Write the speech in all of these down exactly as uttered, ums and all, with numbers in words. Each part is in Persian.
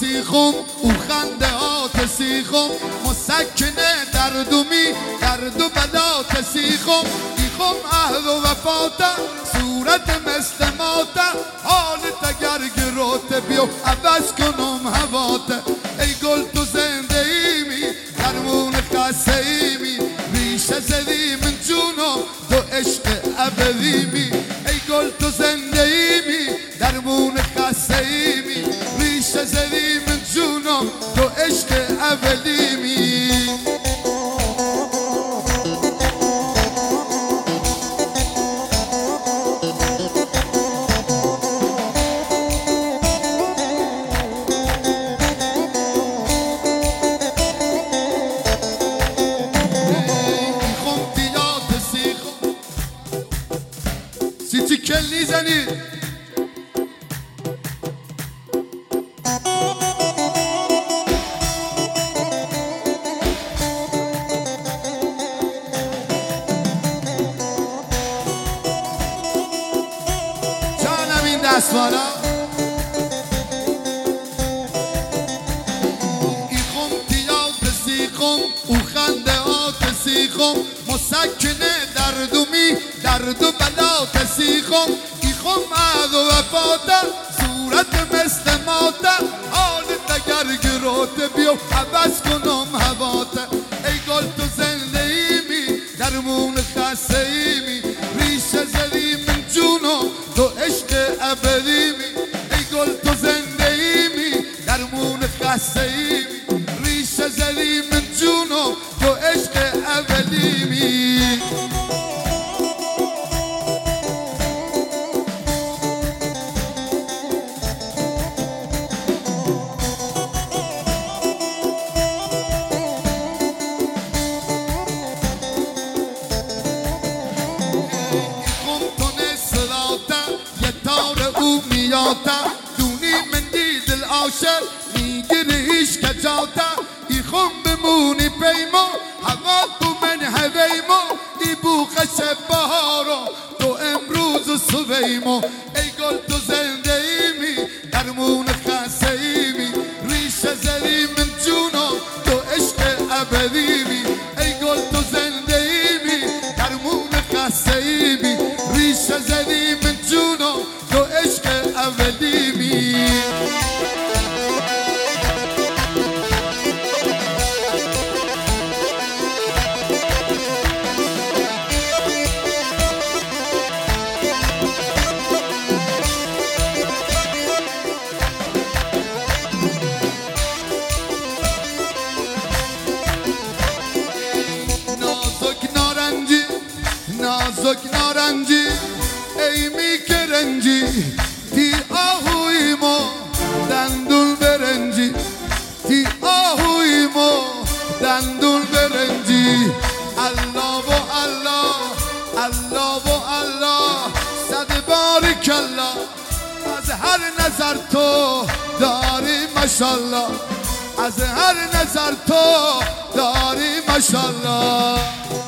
سیخم او خنده هات سیخم مسکنه دردومی درد و بلات سیخم ایخم عهد و وفاته صورت مثل ماته حالت اگر گروته بیو عوض کنم هواته ای گل تو زنده ایمی درمون خسته ایمی ریشه زدی من جونم تو عشق ابدیمی ای گل تو زنده ایمی درمون خسته ایمی ریشه زدی من جونم تو عشق ابدیمی کلی زنید جانم این دستوانا ایخم تیاد سیخم او خنده آت سیخم مسکنه دردومی درد و بلات سیخم ایخم عهد و وفاته صورت مثل ماته حالت اگر گروته بیو عوض کنم هواته ای گل تو زنده ایمی درمون خسته ایمی ریشه زدی من جونم تو عشق ابدیمی ای گل تو زنده ایمی درمون خسته ایمی ریشه زدی من جونم تو عشق ابدیمی دونی من دید العاشر میگیریش کجاتا ایخم بمونی پیما هوا تو من هویما ای بوخ شب بهارا تو امروز و صبیما ای گل تو زنده ایمی درمون خسته ایمی ریشه زدی من جونا تو عشق ابدیمی ای گل تو زنده ایمی درمون خسته ایمی ریشه زدی من جونا تو عشق ابدیمی نازک نارنجی نازک نارنجی ای میکرنجی تی آهوی ما دندون برنجی تی آهوی ما دندون برنجی الله و الله الله و الله صد بارک الله از هر نظر تو داری ماشاءالله از هر نظر تو داری ماشاءالله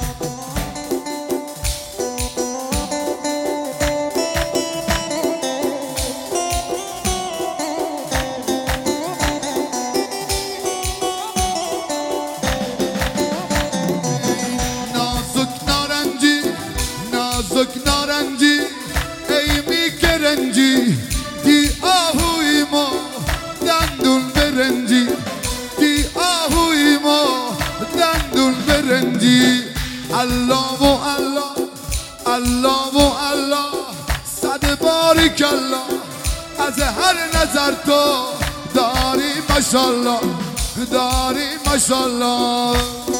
نازک نارنجی ای میکرنجی دی آهوی ما دندون برنجی دی آهوی ما دندون برنجی الله و الله الله و الله صد بارک الله از هر نظر تو داری ماشاءالله داری ماشاءالله